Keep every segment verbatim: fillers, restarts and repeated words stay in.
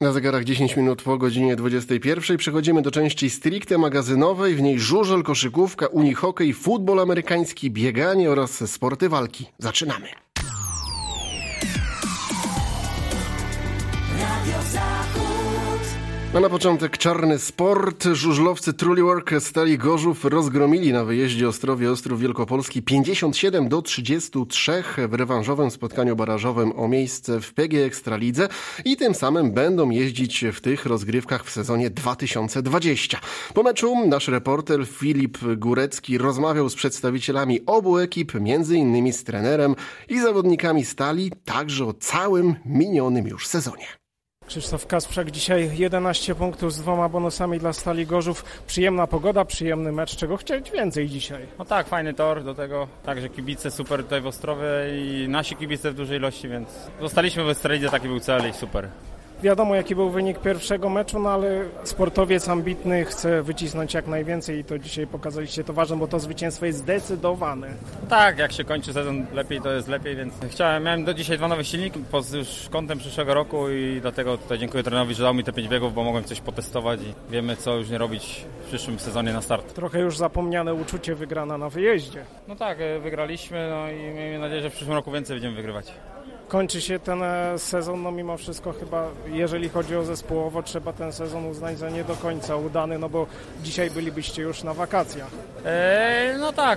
Na zegarach dziesięć minut po godzinie dwudziestej pierwszej przechodzimy do części stricte magazynowej. W niej żużel, koszykówka, unihokej, futbol amerykański, bieganie oraz sporty walki. Zaczynamy. A na początek czarny sport. Żużlowcy Truliwork Stali Gorzów rozgromili na wyjeździe Ostrowie Ostrów Wielkopolski pięćdziesiąt siedem do trzydziestu trzech w rewanżowym spotkaniu barażowym o miejsce w P G Ekstralidze i tym samym będą jeździć w tych rozgrywkach w sezonie dwa tysiące dwudziestym. Po meczu nasz reporter Filip Górecki rozmawiał z przedstawicielami obu ekip, między innymi z trenerem i zawodnikami Stali, także o całym minionym już sezonie. Krzysztof Kasprzak, dzisiaj jedenaście punktów z dwoma bonusami dla Stali Gorzów. Przyjemna pogoda, przyjemny mecz. Czego chcieć więcej dzisiaj? No tak, fajny tor, do tego także kibice super tutaj w Ostrowie i nasi kibice w dużej ilości, więc zostaliśmy w Ekstralidze, taki był cel i super. Wiadomo, jaki był wynik pierwszego meczu, no ale sportowiec ambitny chce wycisnąć jak najwięcej i to dzisiaj pokazaliście to ważne, bo to zwycięstwo jest zdecydowane. Tak, jak się kończy sezon lepiej, to jest lepiej, więc chciałem, miałem do dzisiaj dwa nowe silniki pod już kątem przyszłego roku i dlatego tutaj dziękuję trenerowi, że dał mi te pięć biegów, bo mogłem coś potestować i wiemy, co już nie robić w przyszłym sezonie na start. Trochę już zapomniane uczucie wygrana na wyjeździe. No tak, wygraliśmy, no i miejmy nadzieję, że w przyszłym roku więcej będziemy wygrywać. Kończy się ten sezon, no mimo wszystko chyba, jeżeli chodzi o zespołowo, trzeba ten sezon uznać za nie do końca udany, no bo dzisiaj bylibyście już na wakacjach. Eee, no tak,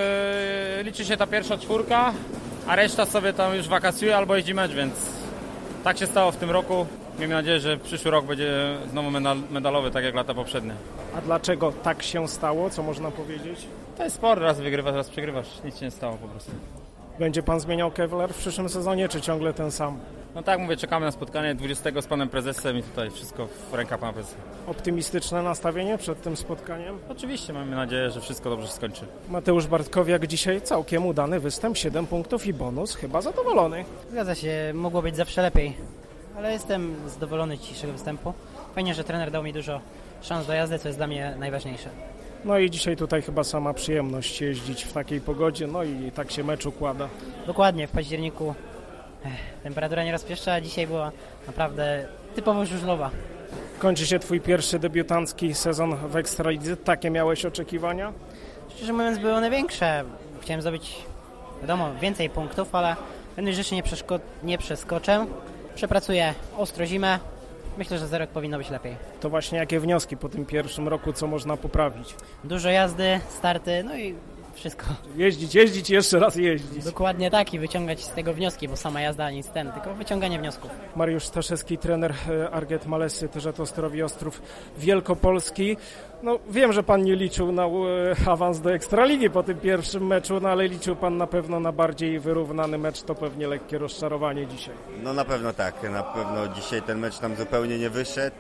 eee, liczy się ta pierwsza czwórka, a reszta sobie tam już wakacjuje albo jeździ mecz, więc tak się stało w tym roku. Miejmy nadzieję, że przyszły rok będzie znowu medalowy, tak jak lata poprzednie. A dlaczego tak się stało? Co można powiedzieć? To jest sport, raz wygrywasz, raz przegrywasz, nic się nie stało po prostu. Będzie pan zmieniał Kevlar w przyszłym sezonie, czy ciągle ten sam? No tak, mówię, czekamy na spotkanie dwudziestego z panem prezesem i tutaj wszystko w rękach pana prezesa. Optymistyczne nastawienie przed tym spotkaniem? Oczywiście, mamy nadzieję, że wszystko dobrze się skończy. Mateusz Bartkowiak, dzisiaj całkiem udany występ, siedem punktów i bonus, chyba zadowolony. Zgadza się, mogło być zawsze lepiej, ale jestem zadowolony z dzisiejszego występu. Fajnie, że trener dał mi dużo szans do jazdy, co jest dla mnie najważniejsze. No i dzisiaj tutaj chyba sama przyjemność jeździć w takiej pogodzie, no i tak się mecz układa. Dokładnie, w październiku ech, temperatura nie rozpieszcza, a dzisiaj była naprawdę typowo żużlowa. Kończy się twój pierwszy debiutancki sezon w Ekstralidze, takie miałeś oczekiwania? Szczerze mówiąc, były one większe. Chciałem zdobyć, wiadomo, więcej punktów, ale pewnych rzeczy nie, przeszko- nie przeskoczę. Przepracuję ostro zimę. Myślę, że za rok powinno być lepiej. To właśnie jakie wnioski po tym pierwszym roku, co można poprawić? Dużo jazdy, starty, no i wszystko. Jeździć, jeździć i jeszcze raz jeździć. Dokładnie tak i wyciągać z tego wnioski, bo sama jazda nic ten, tylko wyciąganie wniosków. Mariusz Staszewski, trener Arget Malesy, też Ostrowi Ostrów Wielkopolski. No wiem, że pan nie liczył na awans do Ekstraligi po tym pierwszym meczu, no ale liczył pan na pewno na bardziej wyrównany mecz, to pewnie lekkie rozczarowanie dzisiaj. No na pewno tak, na pewno dzisiaj ten mecz nam zupełnie nie wyszedł,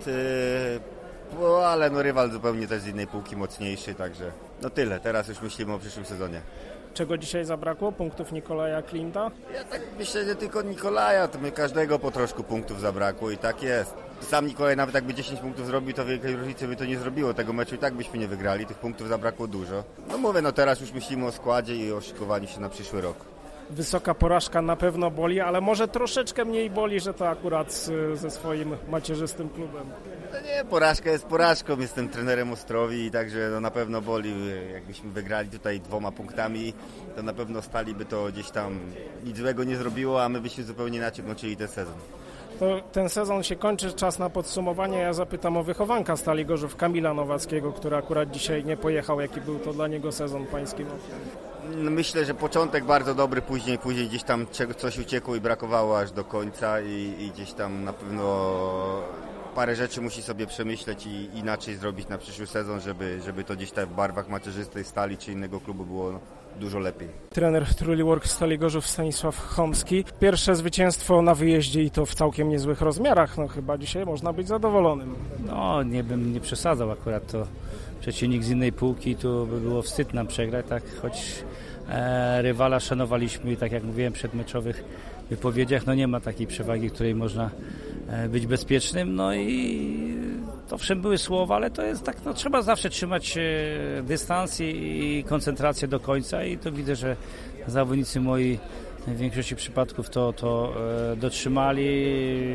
yy, ale no rywal zupełnie też z innej półki mocniejszy, także no tyle, teraz już myślimy o przyszłym sezonie. Czego dzisiaj zabrakło? Punktów Nikolaja Klimta? Ja tak myślę, że tylko Nikolaja, to my każdego po troszku punktów zabrakło i tak jest. Sam Nikolaj nawet jakby dziesięć punktów zrobił, to wielkiej różnicy by to nie zrobiło. Tego meczu i tak byśmy nie wygrali, tych punktów zabrakło dużo. No mówię, no teraz już myślimy o składzie i o szykowaniu się na przyszły rok. Wysoka porażka na pewno boli, ale może troszeczkę mniej boli, że to akurat z, ze swoim macierzystym klubem. No nie, porażka jest porażką, jestem trenerem Ostrowi i także no na pewno boli. Jakbyśmy wygrali tutaj dwoma punktami, to na pewno Stali by to gdzieś tam nic złego nie zrobiło, a my byśmy zupełnie inaczej włączyli ten sezon. To ten sezon się kończy, czas na podsumowanie. Ja zapytam o wychowanka Stali Gorzów, Kamila Nowackiego, który akurat dzisiaj nie pojechał. Jaki był to dla niego sezon pański? Myślę, że początek bardzo dobry, później później gdzieś tam coś uciekło i brakowało aż do końca i, i gdzieś tam na pewno parę rzeczy musi sobie przemyśleć i inaczej zrobić na przyszły sezon, żeby, żeby to gdzieś tam w barwach macierzystej Stali czy innego klubu było no, dużo lepiej. Trener Truliwork Stali Gorzów Stanisław Chomski. Pierwsze zwycięstwo na wyjeździe i to w całkiem niezłych rozmiarach. No chyba dzisiaj można być zadowolonym. No nie bym nie przesadzał akurat, to przeciwnik z innej półki, tu by było wstyd nam przegrać, tak, choć e, rywala szanowaliśmy i tak jak mówiłem w przedmeczowych wypowiedziach, no nie ma takiej przewagi, której można e, być bezpiecznym, no i to owszem były słowa, ale to jest tak, no trzeba zawsze trzymać e, dystans i, i koncentrację do końca i to widzę, że zawodnicy moi w większości przypadków to, to e, dotrzymali.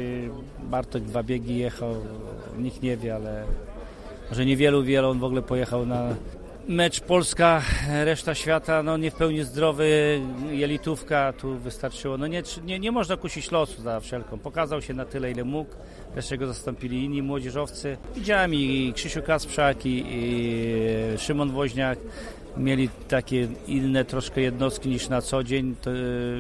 Bartek dwa biegi jechał, nikt nie wie, ale może niewielu wie, ale on w ogóle pojechał na mecz Polska, reszta świata, no nie w pełni zdrowy, jelitówka, tu wystarczyło. No nie, nie, nie można kusić losu za wszelką. Pokazał się na tyle, ile mógł. Wreszcie go zastąpili inni młodzieżowcy. Widziałem i Krzysiu Kasprzak, i, i Szymon Woźniak. Mieli takie inne troszkę jednostki niż na co dzień. To,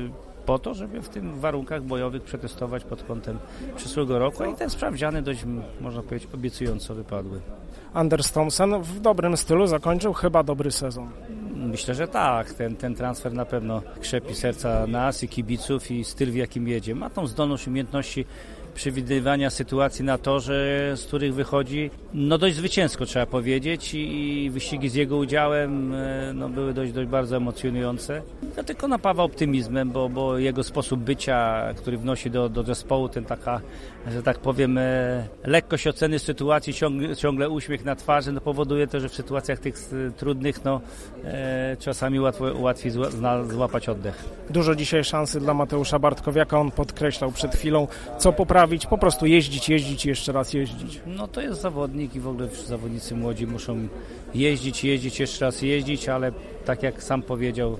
po to, żeby w tych warunkach bojowych przetestować pod kątem przyszłego roku. I te sprawdziany dość, można powiedzieć, obiecująco wypadły. Anders Thomsen w dobrym stylu zakończył chyba dobry sezon. Myślę, że tak. Ten, ten transfer na pewno krzepi serca nas i kibiców i styl, w jakim jedzie. Ma tą zdolność, umiejętności przewidywania sytuacji na torze, z których wychodzi no dość zwycięsko, trzeba powiedzieć, i wyścigi z jego udziałem no, były dość, dość bardzo emocjonujące. To tylko napawa optymizmem, bo, bo jego sposób bycia, który wnosi do, do zespołu, ten taka, że tak powiem, lekkość oceny sytuacji, ciągle, ciągle uśmiech na twarzy, no, powoduje to, że w sytuacjach tych trudnych no, e, czasami łatwo, łatwiej zła, zna, złapać oddech. Dużo dzisiaj szansy dla Mateusza Bartkowiaka, on podkreślał przed chwilą, co poprawić, po prostu jeździć, jeździć i jeszcze raz jeździć. No to jest zawodnik i w ogóle zawodnicy młodzi muszą jeździć, jeździć, jeszcze raz jeździć, ale tak jak sam powiedział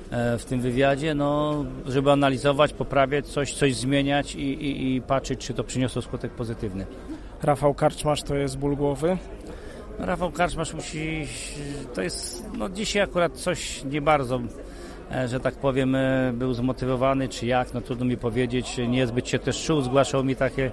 w tym wywiadzie, no, żeby analizować, poprawiać coś, coś zmieniać i, i, i patrzeć, czy to przyniosło skutek pozytywny. Rafał Karczmasz to jest ból głowy? No, Rafał Karczmasz musi, to jest, no dzisiaj akurat coś nie bardzo, że tak powiem, był zmotywowany, czy jak, no trudno mi powiedzieć, niezbyt się też czuł, zgłaszał mi takie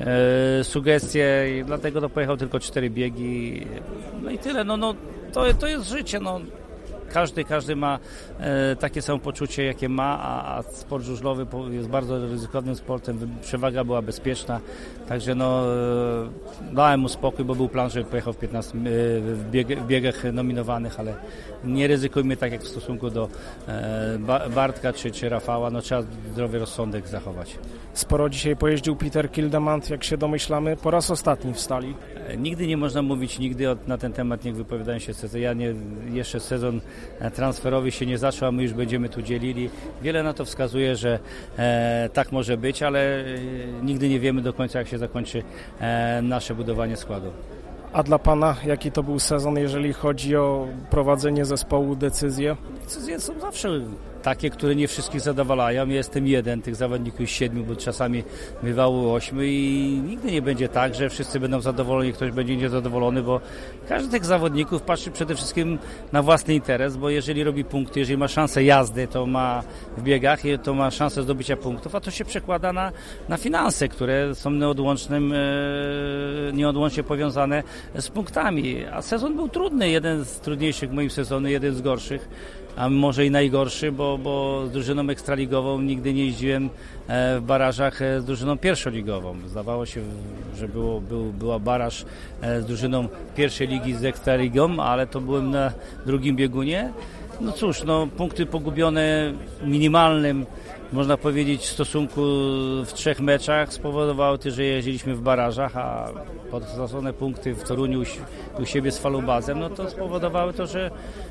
e, sugestie i dlatego to pojechał tylko cztery biegi, no i tyle, no, no to, to jest życie, no. Każdy, każdy ma e, takie samo poczucie, jakie ma, a, a sport żużlowy jest bardzo ryzykownym sportem, przewaga była bezpieczna, także no, e, dałem mu spokój, bo był plan, że pojechał w, piętnastu, e, w, bieg, w biegach nominowanych, ale nie ryzykujmy tak jak w stosunku do e, Bartka czy, czy Rafała, no trzeba zdrowy rozsądek zachować. Sporo dzisiaj pojeździł Peter Kildemand, jak się domyślamy, po raz ostatni w Stali. E, nigdy nie można mówić, nigdy od, na ten temat nie wypowiadają się sezon. Ja nie, jeszcze sezon transferowy się nie zaczął, a my już będziemy tu dzielili. Wiele na to wskazuje, że e, tak może być, ale e, nigdy nie wiemy do końca, jak się zakończy e, nasze budowanie składu. A dla Pana jaki to był sezon, jeżeli chodzi o prowadzenie zespołu, decyzje? Decyzje są zawsze takie, które nie wszystkich zadowalają. Ja jestem jeden, tych zawodników siedmiu, bo czasami bywało ośmiu i nigdy nie będzie tak, że wszyscy będą zadowoleni, ktoś będzie niezadowolony, bo każdy z tych zawodników patrzy przede wszystkim na własny interes, bo jeżeli robi punkty, jeżeli ma szansę jazdy, to ma w biegach, to ma szansę zdobycia punktów, a to się przekłada na, na finanse, które są nieodłącznym, nieodłącznie powiązane z punktami. A sezon był trudny, jeden z trudniejszych moich sezonów, jeden z gorszych, a może i najgorszy, bo, bo z drużyną ekstraligową nigdy nie jeździłem w barażach z drużyną pierwszoligową. Zdawało się, że było, był, była baraż z drużyną pierwszej ligi z ekstraligą, ale to byłem na drugim biegunie. No cóż, no, punkty pogubione minimalnym, można powiedzieć, w stosunku w trzech meczach spowodowały to, że jeździliśmy w barażach, a podstracone punkty w Toruniu u siebie z Falubazem, no to spowodowały to, że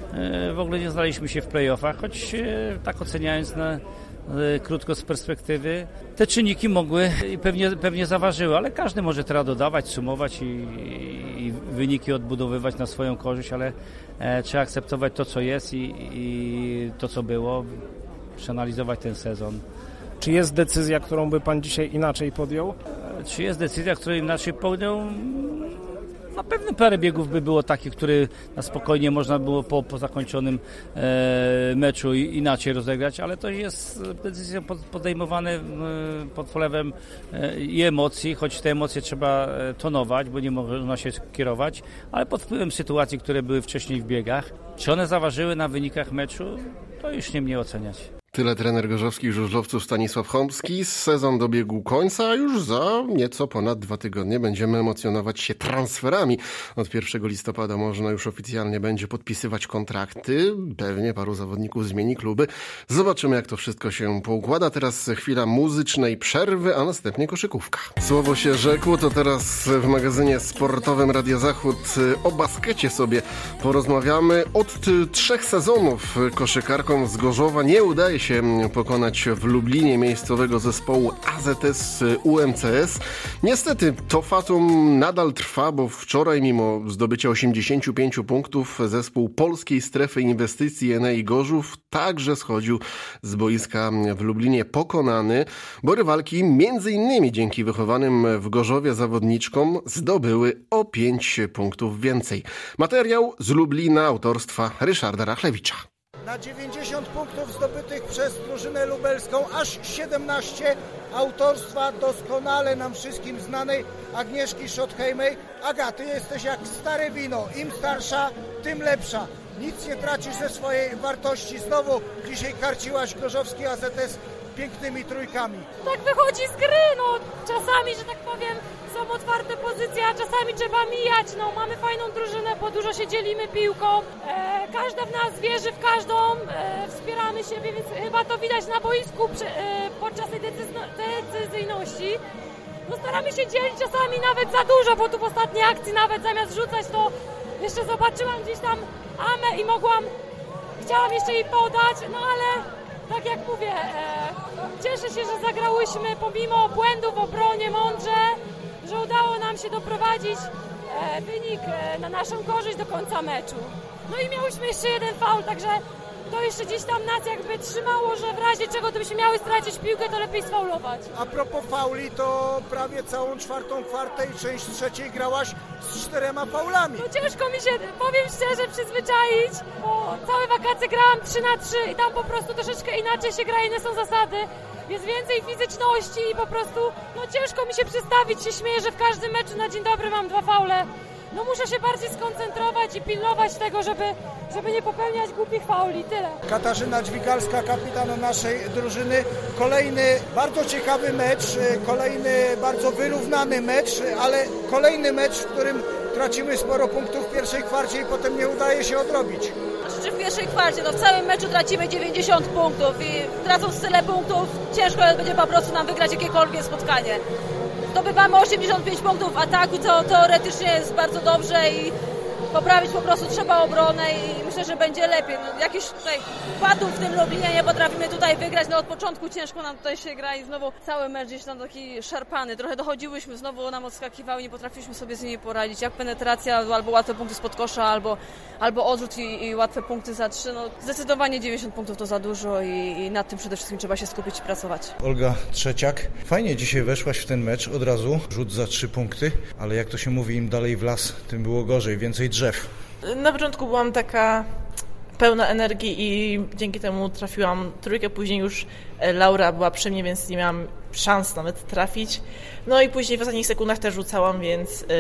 w ogóle nie znaleźliśmy się w play-offach, choć tak oceniając na krótko z perspektywy, te czynniki mogły i pewnie, pewnie zaważyły, ale każdy może teraz dodawać, sumować i, i wyniki odbudowywać na swoją korzyść, ale e, trzeba akceptować to, co jest i, i to, co było, przeanalizować ten sezon. Czy jest decyzja, którą by Pan dzisiaj inaczej podjął? E, czy jest decyzja, którą inaczej podjął? Na pewno parę biegów by było takich, które na spokojnie można było po, po zakończonym e, meczu inaczej rozegrać, ale to jest decyzja podejmowana e, pod wpływem e, i emocji, choć te emocje trzeba tonować, bo nie można się kierować, ale pod wpływem sytuacji, które były wcześniej w biegach. Czy one zaważyły na wynikach meczu, to już nie mnie oceniać. Tyle trener gorzowskich żużlowców Stanisław Chomski. Sezon dobiegł końca, a już za nieco ponad dwa tygodnie będziemy emocjonować się transferami. Od pierwszego listopada można już oficjalnie będzie podpisywać kontrakty. Pewnie paru zawodników zmieni kluby. Zobaczymy, jak to wszystko się poukłada. Teraz chwila muzycznej przerwy, a następnie koszykówka. Słowo się rzekło, to teraz w magazynie sportowym Radia Zachód o baskecie sobie porozmawiamy. Od trzech sezonów koszykarkom z Gorzowa nie udaje się się pokonać w Lublinie miejscowego zespołu A Z S U M C S. Niestety to fatum nadal trwa, bo wczoraj mimo zdobycia osiemdziesięciu pięciu punktów zespół Polskiej Strefy Inwestycji Enei Gorzów także schodził z boiska w Lublinie pokonany, bo rywalki między innymi dzięki wychowanym w Gorzowie zawodniczkom zdobyły o pięć punktów więcej. Materiał z Lublina autorstwa Ryszarda Rachlewicza. Na dziewięćdziesiąt punktów zdobytych przez drużynę lubelską aż siedemnaście autorstwa doskonale nam wszystkim znanej Agnieszki Schottheimer. Aga, ty jesteś jak stare wino, im starsza, tym lepsza. Nic nie tracisz ze swojej wartości. Znowu dzisiaj karciłaś gorzowski A Z S pięknymi trójkami. Tak wychodzi z gry, no czasami, że tak powiem, są otwarte pozycje, a czasami trzeba mijać. No mamy fajną drużynę, bo dużo się dzielimy piłką. E, każda w nas wierzy w każdą, e, wspieramy siebie, więc chyba to widać na boisku przy, e, podczas tej decyzno- decyzyjności. No staramy się dzielić czasami nawet za dużo, bo tu w ostatniej akcji nawet zamiast rzucać to jeszcze zobaczyłam gdzieś tam Amę i mogłam, chciałam jeszcze jej podać, no ale tak jak mówię, e, cieszę się, że zagrałyśmy pomimo błędów w obronie mądrze, że udało nam się doprowadzić e, wynik e, na naszą korzyść do końca meczu. No i miałyśmy jeszcze jeden faul, także to jeszcze gdzieś tam nas jakby trzymało, że w razie czego gdybyśmy miały stracić piłkę, to lepiej sfaulować. A propos fauli, to prawie całą czwartą kwartę i część trzeciej grałaś z czterema faulami. No ciężko mi się, powiem szczerze, przyzwyczaić, bo całe wakacje grałam trzy na trzy i tam po prostu troszeczkę inaczej się gra, inne są zasady. Jest więcej fizyczności i po prostu no ciężko mi się przestawić, się śmieję, że w każdym meczu na dzień dobry mam dwa faule. No muszę się bardziej skoncentrować i pilnować tego, żeby, żeby nie popełniać głupich fauli. Tyle. Katarzyna Dźwigalska, kapitan naszej drużyny. Kolejny bardzo ciekawy mecz, kolejny bardzo wyrównany mecz, ale kolejny mecz, w którym tracimy sporo punktów w pierwszej kwarcie i potem nie udaje się odrobić. Znaczy w pierwszej kwarcie, no w całym meczu tracimy dziewięćdziesiąt punktów i tracąc tyle punktów ciężko będzie po prostu nam wygrać jakiekolwiek spotkanie. Zdobywamy osiemdziesiąt pięć punktów w ataku, co teoretycznie jest bardzo dobrze i poprawić po prostu trzeba obronę i myślę, że będzie lepiej. No, jakiś tutaj padł w tym Lublinie, nie potrafimy tutaj wygrać, no od początku ciężko nam tutaj się gra i znowu cały mecz gdzieś tam taki szarpany. Trochę dochodziłyśmy, znowu nam odskakiwały, nie potrafiliśmy sobie z nimi poradzić. Jak penetracja, albo łatwe punkty spod kosza, albo, albo odrzut i, i łatwe punkty za trzy. No, zdecydowanie dziewięćdziesiąt punktów to za dużo i, i nad tym przede wszystkim trzeba się skupić i pracować. Olga Trzeciak, fajnie dzisiaj weszłaś w ten mecz od razu, rzut za trzy punkty, ale jak to się mówi, im dalej w las, tym było gorzej, więcej drzew. Na początku byłam taka pełna energii i dzięki temu trafiłam trójkę, później już Laura była przy mnie, więc nie miałam szans nawet trafić. No i później w ostatnich sekundach też rzucałam, więc yy,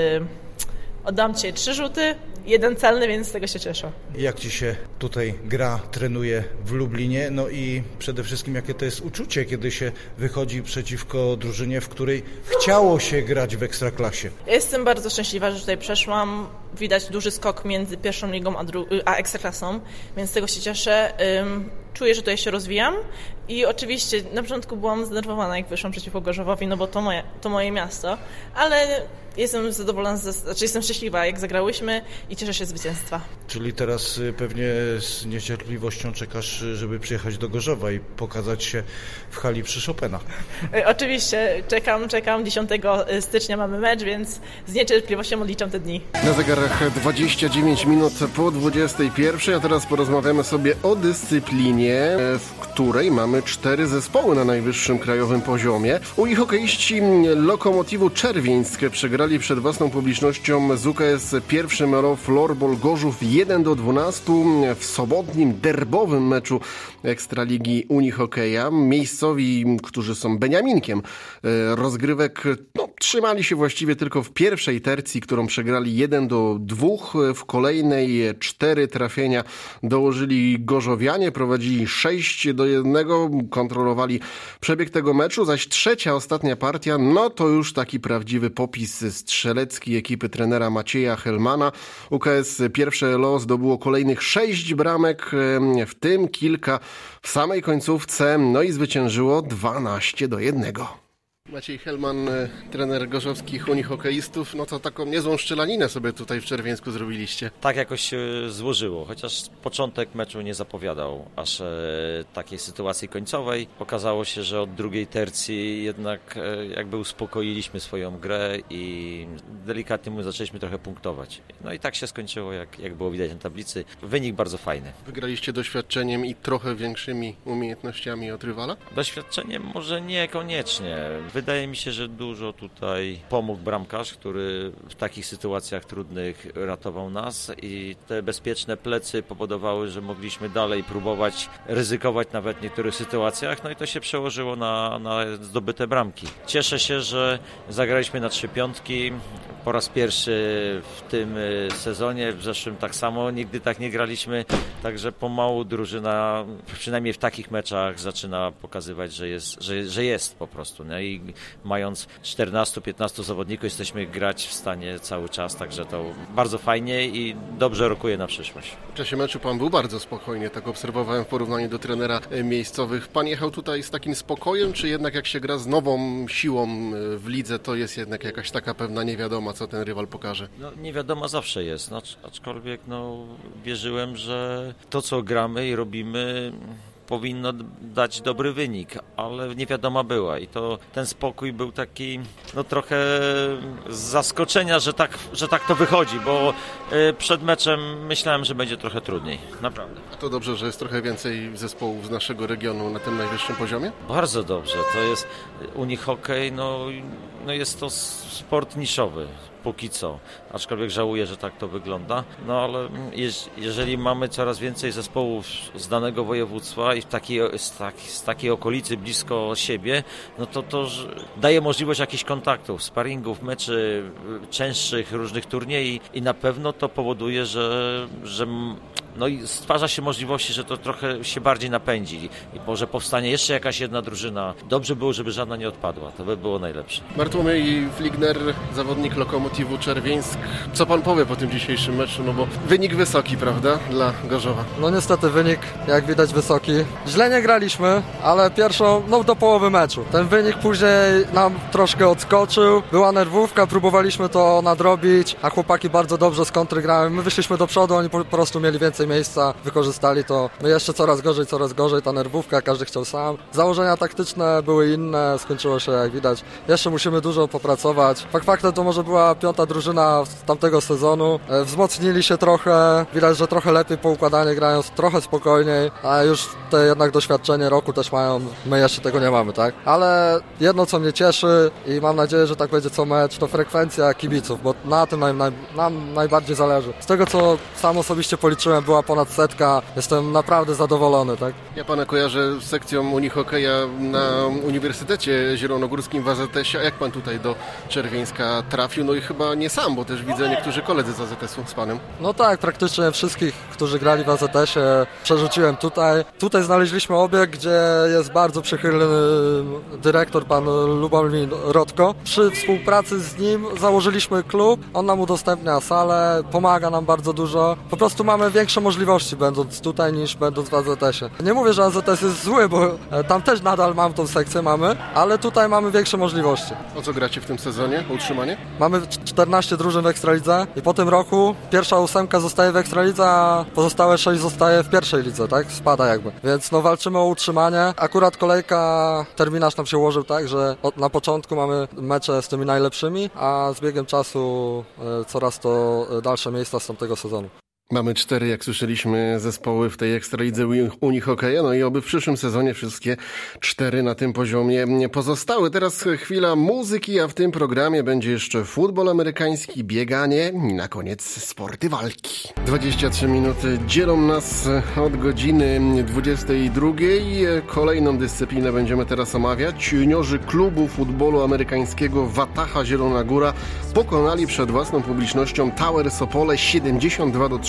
oddam Ci trzy rzuty, jeden celny, więc z tego się cieszę. Jak Ci się tutaj gra, trenuje w Lublinie? No i przede wszystkim jakie to jest uczucie, kiedy się wychodzi przeciwko drużynie, w której chciało się grać w Ekstraklasie? Ja jestem bardzo szczęśliwa, że tutaj przeszłam. Widać duży skok między pierwszą ligą a, dru- a Ekstraklasą, więc z tego się cieszę. Ym, czuję, że tutaj się rozwijam i oczywiście na początku byłam zdenerwowana, jak wyszłam przeciwko Gorzowowi, no bo to moje, to moje miasto, ale jestem zadowolona, z, znaczy jestem szczęśliwa, jak zagrałyśmy i cieszę się z zwycięstwa. Czyli teraz pewnie z niecierpliwością czekasz, żeby przyjechać do Gorzowa i pokazać się w hali przy Chopina. Oczywiście, czekam, czekam. dziesiątego stycznia mamy mecz, więc z niecierpliwością odliczam te dni. Na zegarach dwadzieścia dziewięć minut po dwudziestej pierwszej, a teraz porozmawiamy sobie o dyscyplinie, w której mamy cztery zespoły na najwyższym krajowym poziomie. U ich hokeiści Lokomotivu Czerwińsk przegrali przed własną publicznością z U K S pierwszy M R O Floorball Gorzów jeden do dwunastu w sobotnim derbowym meczu Ekstraligi Unihokeja. Miejscowi, którzy są beniaminkiem rozgrywek, no, trzymali się właściwie tylko w pierwszej tercji, którą przegrali jeden do dwóch. W kolejnej cztery trafienia dołożyli gorzowianie, prowadzili sześć do jednego, kontrolowali przebieg tego meczu, zaś trzecia, ostatnia partia, no to już taki prawdziwy popis strzelecki ekipy trenera Macieja Helmana. U K S pierwsze L O zdobyło kolejnych sześć bramek, w tym kilka w samej końcówce, no i zwyciężyło dwanaście do jednego. Maciej Helman, trener gorzowskich unihokeistów, no to taką niezłą szczelaninę sobie tutaj w Czerwieńsku zrobiliście. Tak jakoś się złożyło, chociaż początek meczu nie zapowiadał aż e, takiej sytuacji końcowej. Okazało się, że od drugiej tercji jednak e, jakby uspokoiliśmy swoją grę i delikatnie mówiąc zaczęliśmy trochę punktować. No i tak się skończyło, jak, jak było widać na tablicy. Wynik bardzo fajny. Wygraliście doświadczeniem i trochę większymi umiejętnościami od rywala? Doświadczeniem może niekoniecznie. Wydaje mi się, że dużo tutaj pomógł bramkarz, który w takich sytuacjach trudnych ratował nas i te bezpieczne plecy powodowały, że mogliśmy dalej próbować ryzykować nawet w niektórych sytuacjach, no i to się przełożyło na, na zdobyte bramki. Cieszę się, że zagraliśmy na trzy piątki. Po raz pierwszy w tym sezonie, w zeszłym tak samo, nigdy tak nie graliśmy, także pomału drużyna, przynajmniej w takich meczach, zaczyna pokazywać, że jest, że, że jest po prostu. No i mając czternastu piętnastu zawodników jesteśmy grać w stanie cały czas, także to bardzo fajnie i dobrze rokuje na przyszłość. W czasie meczu pan był bardzo spokojnie, tak obserwowałem w porównaniu do trenera miejscowych. Pan jechał tutaj z takim spokojem, czy jednak jak się gra z nową siłą w lidze, to jest jednak jakaś taka pewna niewiadoma, co ten rywal pokaże? No, niewiadoma zawsze jest, no, aczkolwiek no, wierzyłem, że to co gramy i robimy powinno dać dobry wynik, ale niewiadoma była i to ten spokój był taki no trochę z zaskoczenia, że tak, że tak to wychodzi, bo y, przed meczem myślałem, że będzie trochę trudniej, naprawdę. To dobrze, że jest trochę więcej zespołów z naszego regionu na tym najwyższym poziomie? Bardzo dobrze, to jest unihokej, no, no jest to sport niszowy. Póki co, aczkolwiek żałuję, że tak to wygląda, no ale jeż, jeżeli mamy coraz więcej zespołów z danego województwa i w takiej, z, tak, z takiej okolicy blisko siebie, no to to daje możliwość jakichś kontaktów, sparingów, meczy częstszych, różnych turniejów i na pewno to powoduje, że, że no i stwarza się możliwości, że to trochę się bardziej napędzi i może powstanie jeszcze jakaś jedna drużyna. Dobrze było, żeby żadna nie odpadła, to by było najlepsze. Bartłomiej Fligner, zawodnik Lokomotywu Czerwieńsk. Co pan powie po tym dzisiejszym meczu? No bo wynik wysoki, prawda, dla Gorzowa? No niestety wynik, jak widać, wysoki. Źle nie graliśmy, ale pierwszą, no do połowy meczu. Ten wynik później nam troszkę odskoczył. Była nerwówka, próbowaliśmy to nadrobić, a chłopaki bardzo dobrze z kontry grały. My wyszliśmy do przodu, oni po prostu mieli więcej miejsca, wykorzystali to. My jeszcze coraz gorzej, coraz gorzej, ta nerwówka, każdy chciał sam. Założenia taktyczne były inne, skończyło się jak widać. Jeszcze musimy dużo popracować. Fakt faktem to może była piąta drużyna z tamtego sezonu. Wzmocnili się trochę, widać, że trochę lepiej poukładanie grają, trochę spokojniej, a już te jednak doświadczenie roku też mają, my jeszcze tego nie mamy, tak? Ale jedno, co mnie cieszy i mam nadzieję, że tak będzie co mecz, to frekwencja kibiców, bo na tym nam, nam najbardziej zależy. Z tego, co sam osobiście policzyłem, była ponad setka, jestem naprawdę zadowolony, tak? Ja pana kojarzę z sekcją unihokeja na Uniwersytecie Zielonogórskim w A Z S ie, a jak pan tutaj do Czerwieńska trafił? No i chyba nie sam, bo też widzę niektórzy koledzy z A Z S u z panem. No tak, praktycznie wszystkich, którzy grali w A Z S ie, przerzuciłem tutaj. Tutaj znaleźliśmy obiekt, gdzie jest bardzo przychylny dyrektor, pan Lubomir Rodko. Przy współpracy z nim założyliśmy klub, on nam udostępnia salę, pomaga nam bardzo dużo. Po prostu mamy większe możliwości będąc tutaj niż będąc w A Z S ie. Nie mówię, że A Z S jest zły, bo tam też nadal mam tą sekcję, mamy, ale tutaj mamy większe możliwości. O co gracie w tym sezonie? O utrzymanie? Mamy czternaście drużyn w Ekstralidze i po tym roku pierwsza ósemka zostaje w Ekstralidze, a pozostałe sześć zostaje w pierwszej lidze, tak? Spada jakby. Więc no walczymy o utrzymanie. Akurat kolejka, terminarz nam się ułożył tak, że od, na początku mamy mecze z tymi najlepszymi, a z biegiem czasu y, coraz to dalsze miejsca z tamtego sezonu. Mamy cztery, jak słyszeliśmy, zespoły w tej Ekstralidze unihokeja, no i oby w przyszłym sezonie wszystkie cztery na tym poziomie pozostały. Teraz chwila muzyki, a w tym programie będzie jeszcze futbol amerykański, bieganie i na koniec sporty walki. dwadzieścia trzy minuty dzielą nas od godziny dwudziestej drugiej. Kolejną dyscyplinę będziemy teraz omawiać. Juniorzy klubu futbolu amerykańskiego Wataha Zielona Góra pokonali przed własną publicznością Towers Opole siedemdziesiąt dwa do trzydziestu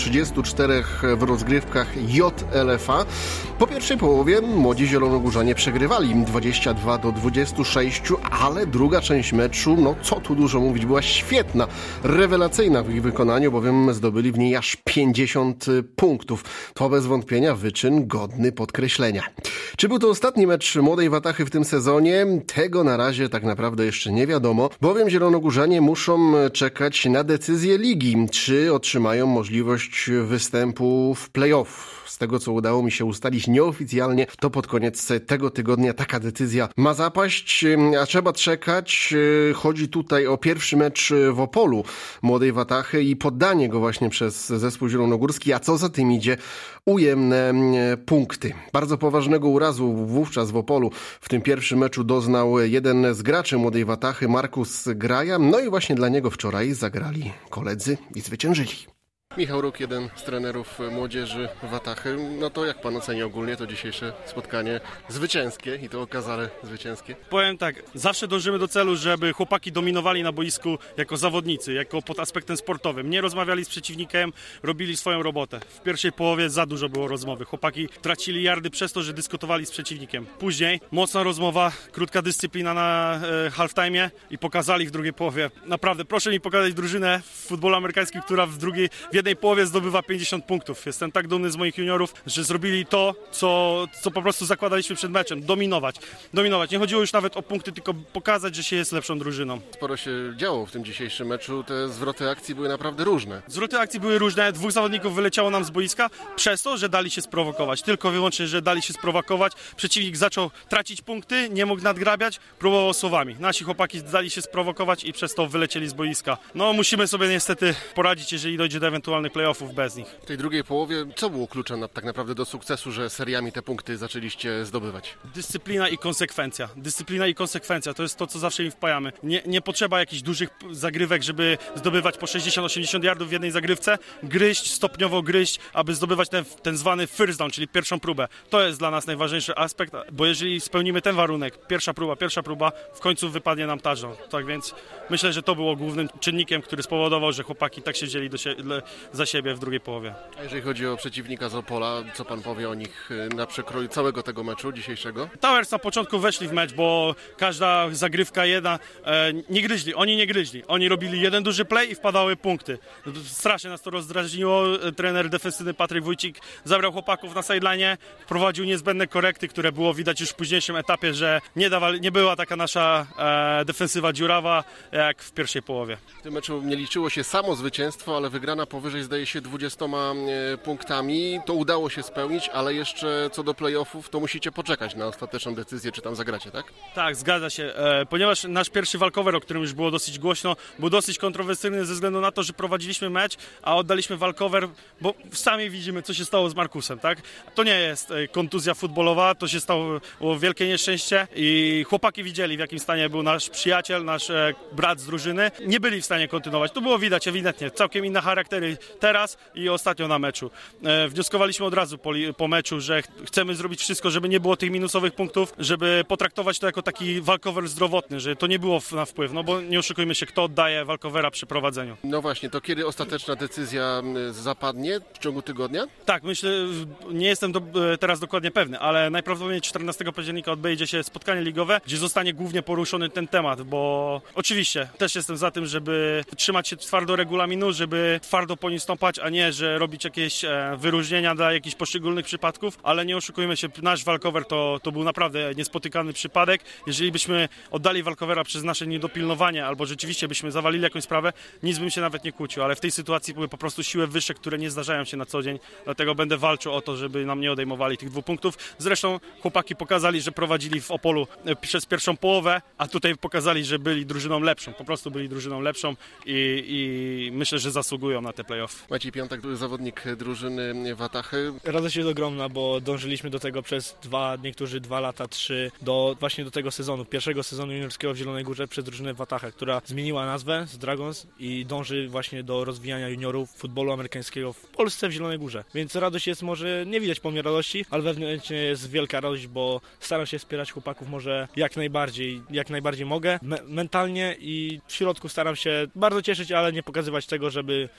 trzydziestu czterech w rozgrywkach J L F A. Po pierwszej połowie młodzi zielonogórzanie przegrywali dwadzieścia dwa do dwudziestu sześciu, ale druga część meczu, no co tu dużo mówić, była świetna, rewelacyjna w ich wykonaniu, bowiem zdobyli w niej aż pięćdziesiąt punktów. To bez wątpienia wyczyn godny podkreślenia. Czy był to ostatni mecz Młodej Watachy w tym sezonie? Tego na razie tak naprawdę jeszcze nie wiadomo, bowiem zielonogórzanie muszą czekać na decyzję ligi, czy otrzymają możliwość występu w play-off. Z tego, co udało mi się ustalić nieoficjalnie, to pod koniec tego tygodnia taka decyzja ma zapaść, a trzeba czekać. Chodzi tutaj o pierwszy mecz w Opolu Młodej Watachy i poddanie go właśnie przez zespół zielonogórski, a co za tym idzie, ujemne punkty. Bardzo poważnego urazu wówczas w Opolu w tym pierwszym meczu doznał jeden z graczy Młodej Watachy, Markus Graja, no i właśnie dla niego wczoraj zagrali koledzy i zwyciężyli. Michał Róg, jeden z trenerów młodzieży Watachy. No to jak pan oceni ogólnie to dzisiejsze spotkanie zwycięskie i to okazale zwycięskie? Powiem tak, zawsze dążymy do celu, żeby chłopaki dominowali na boisku jako zawodnicy, jako pod aspektem sportowym. Nie rozmawiali z przeciwnikiem, robili swoją robotę. W pierwszej połowie za dużo było rozmowy. Chłopaki tracili yardy przez to, że dyskutowali z przeciwnikiem. Później mocna rozmowa, krótka dyscyplina na e, halftime i pokazali w drugiej połowie. Naprawdę, proszę mi pokazać drużynę w futbolu amerykańskim, która w drugiej w jednej połowie zdobywa pięćdziesiąt punktów. Jestem tak dumny z moich juniorów, że zrobili to, co, co po prostu zakładaliśmy przed meczem. Dominować. Dominować. Nie chodziło już nawet o punkty, tylko pokazać, że się jest lepszą drużyną. Sporo się działo w tym dzisiejszym meczu. Te zwroty akcji były naprawdę różne. Zwroty akcji były różne. Dwóch zawodników wyleciało nam z boiska przez to, że dali się sprowokować. Tylko wyłącznie, że dali się sprowokować. Przeciwnik zaczął tracić punkty, nie mógł nadgrabiać, próbował słowami. Nasi chłopaki dali się sprowokować i przez to wylecieli z boiska. No musimy sobie niestety poradzić, jeżeli dojdzie do ewentualnych playoffów bez nich. W tej drugiej połowie co było kluczem na, tak naprawdę do sukcesu, że seriami te punkty zaczęliście zdobywać? Dyscyplina i konsekwencja. Dyscyplina i konsekwencja to jest to, co zawsze im wpajamy. Nie, nie potrzeba jakichś dużych zagrywek, żeby zdobywać po sześćdziesiąt osiemdziesiąt yardów w jednej zagrywce. Gryźć, stopniowo gryźć, aby zdobywać ten, ten zwany first down, czyli pierwszą próbę. To jest dla nas najważniejszy aspekt, bo jeżeli spełnimy ten warunek, pierwsza próba, pierwsza próba, w końcu wypadnie nam touchdown. Tak więc myślę, że to było głównym czynnikiem, który spowodował, że chłopaki tak się wzięli do siebie, za siebie w drugiej połowie. A jeżeli chodzi o przeciwnika z Opola, co pan powie o nich na przekroju całego tego meczu dzisiejszego? Towers na początku weszli w mecz, bo każda zagrywka jedna, e, nie gryźli, oni nie gryźli. Oni robili jeden duży play i wpadały punkty. Strasznie nas to rozdrażniło. Trener defensywny Patryk Wójcik zabrał chłopaków na sideline, wprowadził niezbędne korekty, które było widać już w późniejszym etapie, że nie, dawali, nie była taka nasza e, defensywa dziurawa jak w pierwszej połowie. W tym meczu nie liczyło się samo zwycięstwo, ale wygrana powyżej zdaje się dwudziestoma punktami. To udało się spełnić, ale jeszcze co do playoffów, to musicie poczekać na ostateczną decyzję, czy tam zagracie, tak? Tak, zgadza się. E, ponieważ nasz pierwszy walkover, o którym już było dosyć głośno, był dosyć kontrowersyjny ze względu na to, że prowadziliśmy mecz, a oddaliśmy walkover, bo sami widzimy, co się stało z Markusem, tak? To nie jest kontuzja futbolowa, to się stało wielkie nieszczęście i chłopaki widzieli, w jakim stanie był nasz przyjaciel, nasz e, brat z drużyny. Nie byli w stanie kontynuować. To było widać ewidentnie. Całkiem inne charaktery teraz i ostatnio na meczu. E, wnioskowaliśmy od razu po, po meczu, że ch- chcemy zrobić wszystko, żeby nie było tych minusowych punktów, żeby potraktować to jako taki walkover zdrowotny, że to nie było na wpływ, no bo nie oszukujmy się, kto oddaje walkowera przy prowadzeniu. No właśnie, to kiedy ostateczna decyzja zapadnie? W ciągu tygodnia? Tak, myślę, nie jestem do, teraz dokładnie pewny, ale najprawdopodobniej czternastego października odbędzie się spotkanie ligowe, gdzie zostanie głównie poruszony ten temat, bo oczywiście też jestem za tym, żeby trzymać się twardo regulaminu, żeby twardo po nim stąpać, a nie, że robić jakieś wyróżnienia dla jakichś poszczególnych przypadków, ale nie oszukujmy się, nasz walkover to, to był naprawdę niespotykany przypadek. Jeżeli byśmy oddali walkovera przez nasze niedopilnowanie albo rzeczywiście byśmy zawalili jakąś sprawę, nic bym się nawet nie kłócił, ale w tej sytuacji były po prostu siły wyższe, które nie zdarzają się na co dzień, dlatego będę walczył o to, żeby nam nie odejmowali tych dwóch punktów. Zresztą chłopaki pokazali, że prowadzili w Opolu przez pierwszą połowę, a tutaj pokazali, że byli drużyną lepszą, po prostu byli drużyną lepszą i, i myślę, że zasługują na te play-off. Maciej Piątek, zawodnik drużyny Watachy. Radość jest ogromna, bo dążyliśmy do tego przez dwa, niektórzy dwa lata, trzy, do właśnie do tego sezonu, pierwszego sezonu juniorskiego w Zielonej Górze przez drużynę Watachę, która zmieniła nazwę z Dragons i dąży właśnie do rozwijania juniorów futbolu amerykańskiego w Polsce w Zielonej Górze. Więc radość jest, może nie widać po mnie radości, ale wewnętrznie jest wielka radość, bo staram się wspierać chłopaków może jak najbardziej, jak najbardziej mogę, me- mentalnie i w środku staram się bardzo cieszyć, ale nie pokazywać tego, żeby chłopaków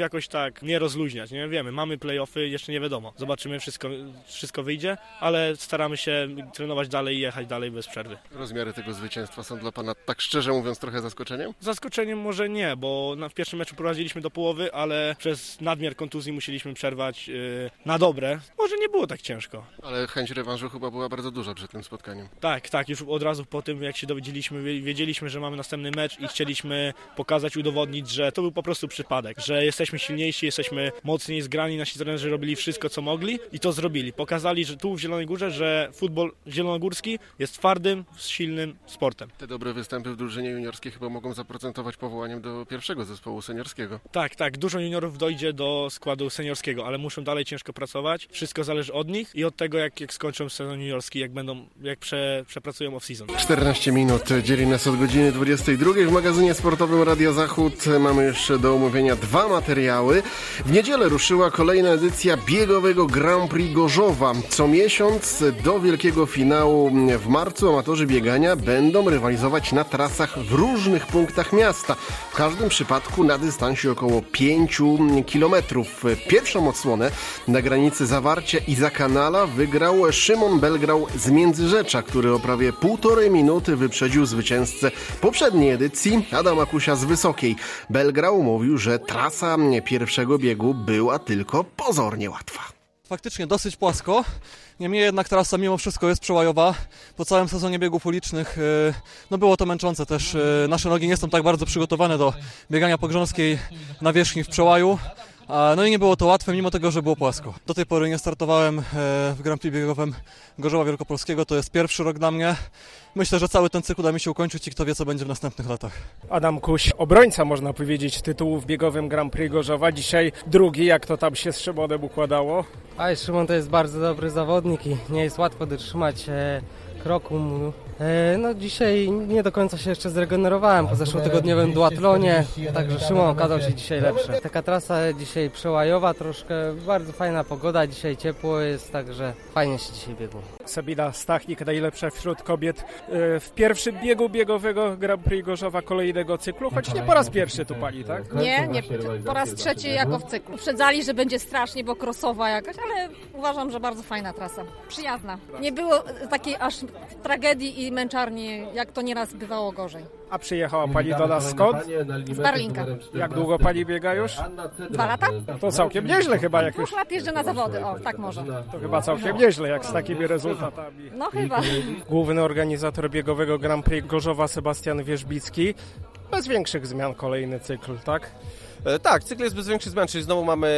jakoś tak nie rozluźniać, nie wiemy, mamy play-offy, jeszcze nie wiadomo, zobaczymy, wszystko, wszystko wyjdzie, ale staramy się trenować dalej i jechać dalej bez przerwy. Rozmiary tego zwycięstwa są dla Pana, tak szczerze mówiąc, trochę zaskoczeniem? Zaskoczeniem może nie, bo na, w pierwszym meczu prowadziliśmy do połowy, ale przez nadmiar kontuzji musieliśmy przerwać yy, na dobre. Może nie było tak ciężko. Ale chęć rewanżu chyba była bardzo duża przed tym spotkaniem. Tak, tak, już od razu po tym, jak się dowiedzieliśmy, wiedzieliśmy, że mamy następny mecz i chcieliśmy pokazać, udowodnić, że to był po prostu przypadek, że jesteśmy silniejsi, jesteśmy mocniej zgrani, nasi trenerzy robili wszystko, co mogli i to zrobili. Pokazali, że tu w Zielonej Górze, że futbol zielonogórski jest twardym, silnym sportem. Te dobre występy w drużynie juniorskiej chyba mogą zaprocentować powołaniem do pierwszego zespołu seniorskiego. Tak, tak, dużo juniorów dojdzie do składu seniorskiego, ale muszą dalej ciężko pracować. Wszystko zależy od nich i od tego, jak, jak skończą sezon juniorski, jak będą, jak prze, przepracują off-season. czternaście minut dzieli nas od godziny dwudziestej drugiej. W magazynie sportowym Radia Zachód mamy jeszcze do omówienia dwa materiały. W niedzielę ruszyła kolejna edycja biegowego Grand Prix Gorzowa. Co miesiąc do wielkiego finału w marcu amatorzy biegania będą rywalizować na trasach w różnych punktach miasta. W każdym przypadku na dystansie około pięciu kilometrów. Pierwszą odsłonę na granicy Zawarcia i Zakanala wygrał Szymon Belgrał z Międzyrzecza, który o prawie półtorej minuty wyprzedził zwycięzcę poprzedniej edycji Adama Kusia z Wysokiej. Belgrał mówił, że trasa pierwszego biegu była tylko pozornie łatwa. Faktycznie dosyć płasko, niemniej jednak trasa mimo wszystko jest przełajowa. Po całym sezonie biegów ulicznych no było to męczące też. Nasze nogi nie są tak bardzo przygotowane do biegania po grząskiej nawierzchni w przełaju. No i nie było to łatwe, mimo tego, że było płasko. Do tej pory nie startowałem w Grand Prix biegowym Gorzowa Wielkopolskiego, to jest pierwszy rok dla mnie. Myślę, że cały ten cykl uda mi się ukończyć i kto wie, co będzie w następnych latach. Adam Kuś, obrońca można powiedzieć tytułu w biegowym Grand Prix Gorzowa. Dzisiaj drugi, jak to tam się z Szymonem układało? A Szymon to jest bardzo dobry zawodnik i nie jest łatwo dotrzymać e, kroku mu. E, no dzisiaj nie do końca się jeszcze zregenerowałem po zeszłotygodniowym duatlonie, także Szymon okazał się dzisiaj lepszy. Taka trasa dzisiaj przełajowa, troszkę bardzo fajna pogoda, dzisiaj ciepło jest, także fajnie się dzisiaj biegło. Sabina Stachnik, najlepsza wśród kobiet w pierwszym biegu biegowego Grand Prix Gorzowa kolejnego cyklu, choć nie po raz pierwszy tu pani, tak? Nie, nie, po raz trzeci jako w cyklu. Uprzedzali, że będzie strasznie, bo crossowa jakaś, ale uważam, że bardzo fajna trasa, przyjazna. Nie było takiej aż tragedii i męczarni, jak to nieraz bywało gorzej. A przyjechała pani do nas skąd? Z Barlinka. Jak długo pani biega już? Dwa lata? To całkiem nieźle chyba, jak już... Dwóch lat jeżdżę na zawody, o, tak może. To chyba całkiem nieźle, jak z takimi rezultatami. No chyba. Główny organizator biegowego Grand Prix Gorzowa Sebastian Wierzbicki. Bez większych zmian kolejny cykl, tak? Tak, cykl jest bez większych zmian, czyli znowu mamy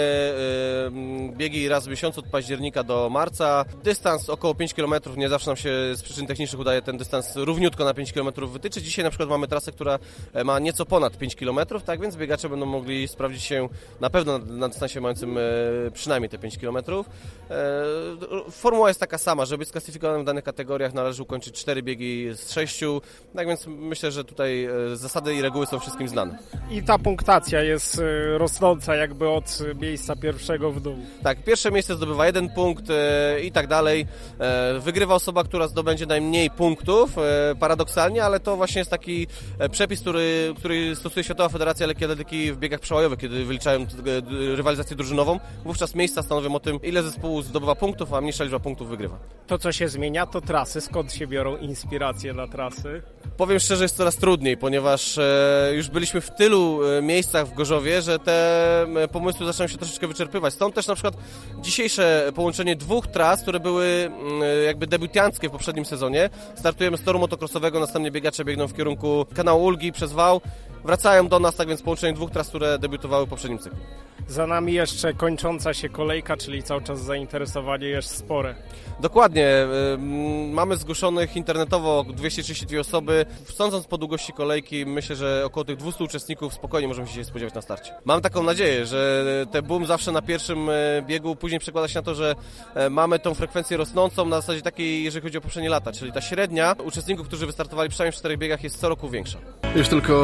y, biegi raz w miesiącu od października do marca. Dystans około pięć kilometrów, nie zawsze nam się z przyczyn technicznych udaje ten dystans równiutko na pięć kilometrów wytyczyć. Dzisiaj na przykład mamy trasę, która ma nieco ponad pięć kilometrów, tak więc biegacze będą mogli sprawdzić się na pewno na, na dystansie mającym y, przynajmniej te pięć kilometrów. Y, formuła jest taka sama, żeby być sklasyfikowanym w danych kategoriach należy ukończyć cztery biegi z sześciu, tak więc myślę, że tutaj y, zasady i reguły są wszystkim znane. I ta punktacja jest rosnąca jakby od miejsca pierwszego w dół. Tak, pierwsze miejsce zdobywa jeden punkt e, i tak dalej. E, wygrywa osoba, która zdobędzie najmniej punktów, e, paradoksalnie, ale to właśnie jest taki e, przepis, który, który stosuje Światowa Federacja Lekkiej Atletyki w biegach przełajowych, kiedy wyliczają e, rywalizację drużynową. Wówczas miejsca stanowią o tym, ile zespół zdobywa punktów, a mniejsza liczba punktów wygrywa. To, co się zmienia, to trasy. Skąd się biorą inspiracje na trasy? Powiem szczerze, jest coraz trudniej, ponieważ e, już byliśmy w tylu e, miejscach w Gorzowie, że te pomysły zaczynają się troszeczkę wyczerpywać. Stąd też na przykład dzisiejsze połączenie dwóch tras, które były jakby debiutanckie w poprzednim sezonie. Startujemy z toru motocrossowego, następnie biegacze biegną w kierunku kanału Ulgi przez wał. Wracają do nas, tak więc połączenie dwóch tras, które debiutowały w poprzednim cyklu. Za nami jeszcze kończąca się kolejka, czyli cały czas zainteresowanie jest spore. Dokładnie. Mamy zgłoszonych internetowo dwieście trzydzieści dwie osoby. Sądząc po długości kolejki, myślę, że około tych dwieście uczestników spokojnie możemy się spodziewać na starcie. Mam taką nadzieję, że ten boom zawsze na pierwszym biegu później przekłada się na to, że mamy tą frekwencję rosnącą na zasadzie takiej, jeżeli chodzi o poprzednie lata, czyli ta średnia uczestników, którzy wystartowali przynajmniej w czterech biegach, jest co roku większa. Już tylko sześć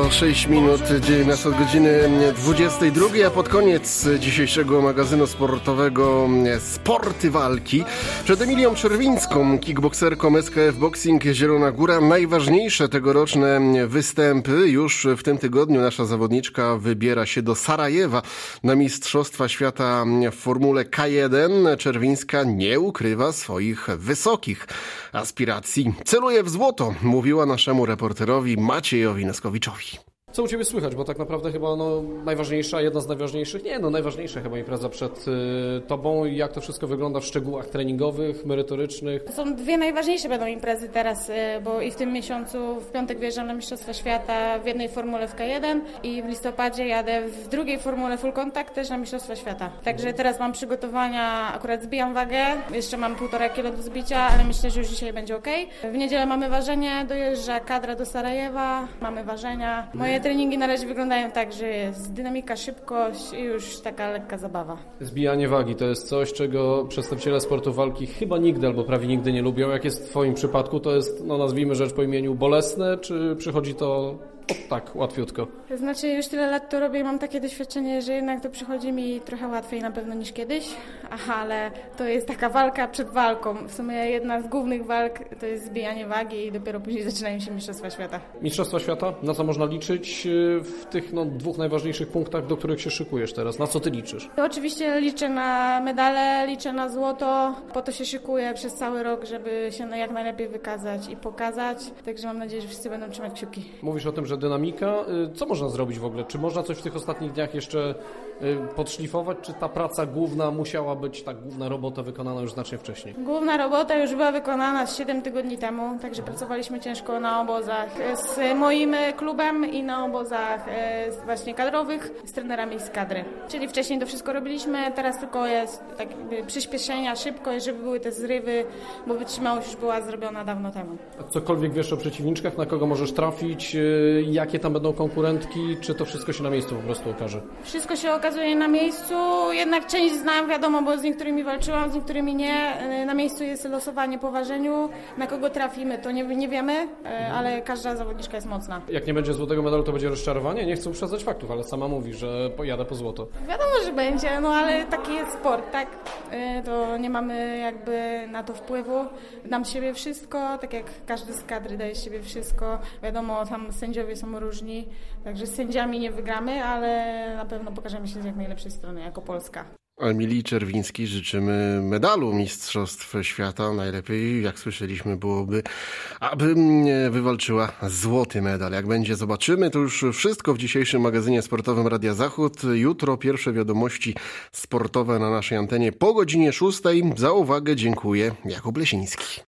minut, dziewiętnaście od godziny dwudziestej drugiej, a pod koniec dzisiejszego magazynu sportowego Sporty Walki przed Emilią Czerwińską, kickbokserką S K F Boxing Zielona Góra. Najważniejsze tegoroczne występy. Już w tym tygodniu nasza zawodniczka wybiera się do Sarajewa na Mistrzostwa Świata w formule K jeden. Czerwińska nie ukrywa swoich wysokich aspiracji. Celuje w złoto, mówiła naszemu reporterowi Maciejowi Neskowiczowi. Co u Ciebie słychać, bo tak naprawdę chyba no, najważniejsza, jedna z najważniejszych, nie no najważniejsza chyba impreza przed y, Tobą. Jak to wszystko wygląda w szczegółach treningowych, merytorycznych? To są dwie najważniejsze będą imprezy teraz, y, bo i w tym miesiącu w piątek wyjeżdżam na Mistrzostwa Świata w jednej formule w K jeden i w listopadzie jadę w drugiej formule Full Contact też na Mistrzostwa Świata. Także teraz mam przygotowania, akurat zbijam wagę, jeszcze mam półtora kilo do zbicia, ale myślę, że już dzisiaj będzie ok. W niedzielę mamy ważenie, dojeżdża kadra do Sarajewa, mamy ważenia. Moje treningi na razie wyglądają tak, że jest dynamika, szybkość i już taka lekka zabawa. Zbijanie wagi to jest coś, czego przedstawiciele sportu walki chyba nigdy albo prawie nigdy nie lubią. Jak jest w Twoim przypadku, to jest, no nazwijmy rzecz po imieniu, bolesne, czy przychodzi to tak łatwiutko? To znaczy już tyle lat to robię i mam takie doświadczenie, że jednak to przychodzi mi trochę łatwiej na pewno niż kiedyś, aha, ale to jest taka walka przed walką. W sumie jedna z głównych walk to jest zbijanie wagi i dopiero później zaczynają się Mistrzostwa Świata. Mistrzostwa Świata? Na co można liczyć w tych no, dwóch najważniejszych punktach, do których się szykujesz teraz? Na co Ty liczysz? To oczywiście liczę na medale, liczę na złoto, po to się szykuję przez cały rok, żeby się jak najlepiej wykazać i pokazać, także mam nadzieję, że wszyscy będą trzymać kciuki. Mówisz o tym, że dynamika. Co można zrobić w ogóle? Czy można coś w tych ostatnich dniach jeszcze podszlifować? Czy ta praca główna musiała być, ta główna robota wykonana już znacznie wcześniej? Główna robota już była wykonana siedem tygodni temu, także pracowaliśmy ciężko na obozach z moim klubem i na obozach właśnie kadrowych z trenerami z kadry. Czyli wcześniej to wszystko robiliśmy, teraz tylko jest tak przyspieszenia, szybkość, żeby były te zrywy, bo wytrzymałość już była zrobiona dawno temu. A cokolwiek wiesz o przeciwniczkach? Na kogo możesz trafić? Jakie tam będą konkurentki? Czy to wszystko się na miejscu po prostu okaże? Wszystko się okazuje na miejscu, jednak część znam, wiadomo, bo z niektórymi walczyłam, z niektórymi nie. Na miejscu jest losowanie po ważeniu. Na kogo trafimy, to nie, nie wiemy, ale każda zawodniczka jest mocna. Jak nie będzie złotego medalu, to będzie rozczarowanie? Nie chcę uprzedzać faktów, ale sama mówi, że pojadę po złoto. Wiadomo, że będzie, no ale taki jest sport, tak? To nie mamy jakby na to wpływu. Dam z siebie wszystko, tak jak każdy z kadry daje z siebie wszystko. Wiadomo, tam sędziowie są różni, także z sędziami nie wygramy, ale na pewno pokażemy się z jak najlepszej strony jako Polska. Emilii Czerwińskiej życzymy medalu Mistrzostw Świata. Najlepiej, jak słyszeliśmy, byłoby, aby wywalczyła złoty medal. Jak będzie, zobaczymy. To już wszystko w dzisiejszym magazynie sportowym Radia Zachód. Jutro pierwsze wiadomości sportowe na naszej antenie po godzinie szóstej. Za uwagę dziękuję. Jakub Lesiński.